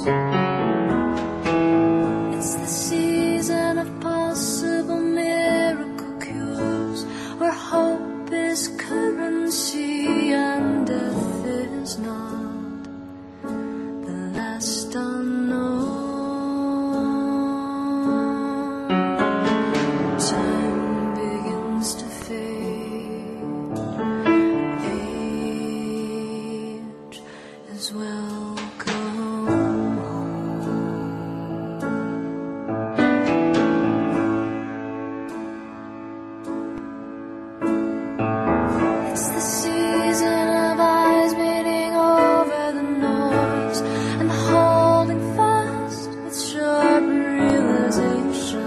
It's the season of possible miracle cures, where hope is currency and death is not the last unknown. Time begins to fade, age is welcome home. It's the season of eyes meeting over the noise and holding fast with sharp realization.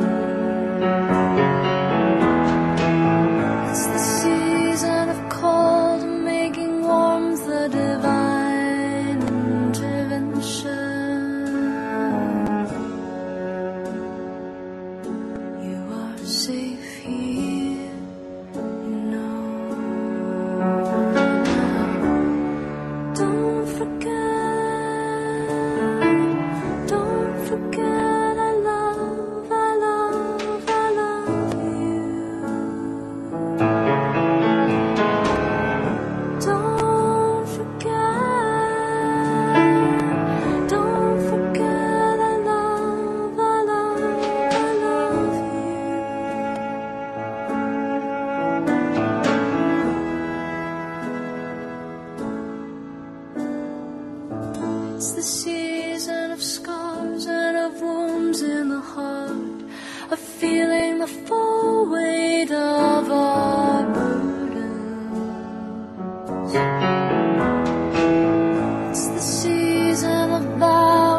It's the season of cold making warmth the divine intervention. You are safe here, you know. Don't forget, I love you. Don't forget, I love you. It's the season of scars and of wounds in the heart, of feeling the full weight of our burdens. It's the season of vows